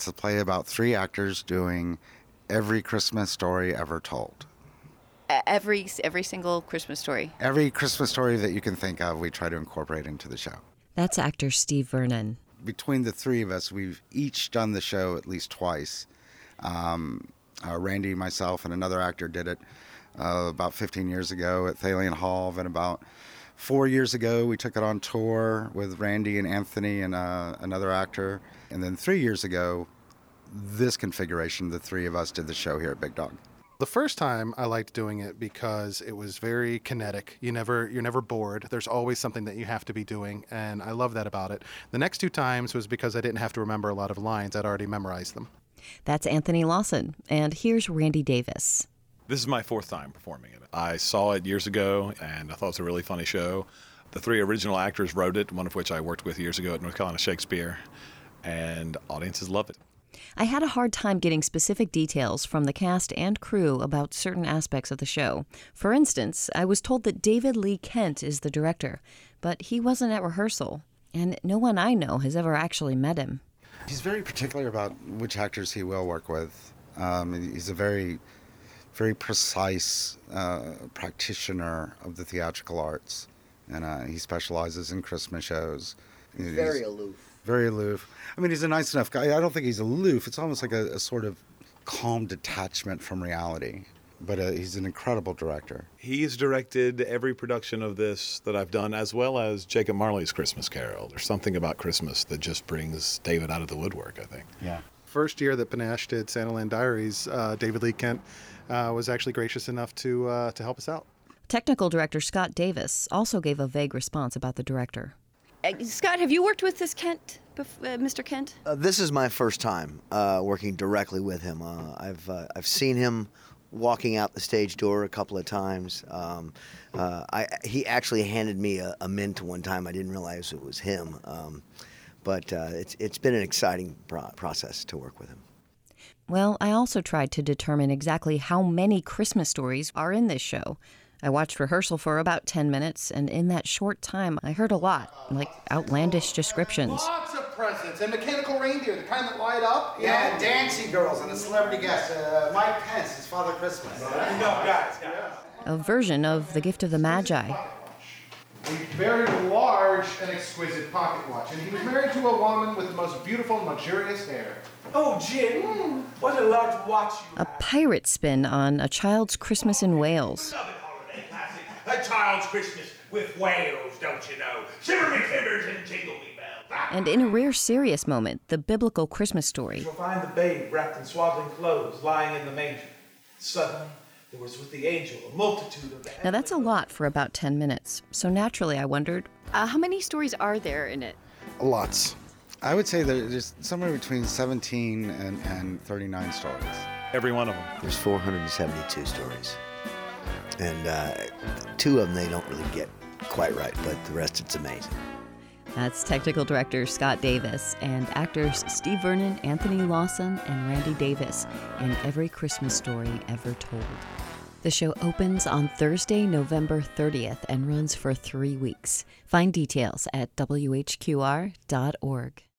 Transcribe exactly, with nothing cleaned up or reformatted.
It's a play about three actors doing every Christmas story ever told. Every every single Christmas story. Every Christmas story that you can think of, we try to incorporate into the show. That's actor Steve Vernon. Between the three of us, we've each done the show at least twice. Um, uh, Randy, myself, and another actor did it uh, about fifteen years ago at Thalian Hall. And about four years ago, we took it on tour with Randy and Anthony and uh, another actor. And then three years ago, this configuration, the three of us did the show here at Big Dog. The first time I liked doing it because it was very kinetic. You never, you're never bored. There's always something that you have to be doing, and I love that about it. The next two times was because I didn't have to remember a lot of lines. I'd already memorized them. That's Anthony Lawson, and here's Randy Davis. This is my fourth time performing it. I saw it years ago, and I thought it was a really funny show. The three original actors wrote it, one of which I worked with years ago at North Carolina Shakespeare, and audiences love it. I had a hard time getting specific details from the cast and crew about certain aspects of the show. For instance, I was told that David Lee Kent is the director, but he wasn't at rehearsal, and no one I know has ever actually met him. He's very particular about which actors he will work with. Um, he's a very, very precise uh, practitioner of the theatrical arts, and uh, he specializes in Christmas shows. He's very aloof. Very aloof. I mean, he's a nice enough guy. I don't think he's aloof. It's almost like a, a sort of calm detachment from reality. But uh, he's an incredible director. He's directed every production of this that I've done, as well as Jacob Marley's Christmas Carol. There's something about Christmas that just brings David out of the woodwork, I think. Yeah. First year that Panache did Santaland Diaries, uh, David Lee Kent uh, was actually gracious enough to uh, to help us out. Technical director Scott Davis also gave a vague response about the director. Uh, Scott, have you worked with this Kent, bef- uh, Mister Kent? Uh, this is my first time uh, working directly with him. Uh, I've uh, I've seen him walking out the stage door a couple of times. Um, uh, I he actually handed me a, a mint one time. I didn't realize it was him. Um, but uh, it's it's been an exciting pro- process to work with him. Well, I also tried to determine exactly how many Christmas stories are in this show. I watched rehearsal for about ten minutes, and in that short time, I heard a lot, like outlandish descriptions. Lots of presents and mechanical reindeer, the kind that light up. Yeah, and dancing girls and a celebrity guest, uh, Mike Pence, his Father Christmas. No, guys, guys. A version of The Gift of the Magi. A very large and exquisite pocket watch, and he was married to a woman with the most beautiful and luxurious hair. Oh, Jim, mm. what a large watch you A pirate spin on A Child's Christmas in Wales. A Child's Christmas with Wales, don't you know? Shiver me timbers and jingle me bells. And in a rare serious moment, the biblical Christmas story. You'll find the babe wrapped in swaddling clothes lying in the manger. Suddenly, there was with the angel a multitude of the... Now that's a lot for about ten minutes, so naturally I wondered... Uh, how many stories are there in it? Lots. I would say there's somewhere between seventeen and, and thirty-nine stories. Every one of them. There's four hundred seventy-two stories. And uh, two of them they don't really get quite right, but the rest it's amazing. That's technical director Scott Davis and actors Steve Vernon, Anthony Lawson, and Randy Davis in Every Christmas Story Ever Told. The show opens on Thursday, November thirtieth and runs for three weeks. Find details at W H Q R dot org.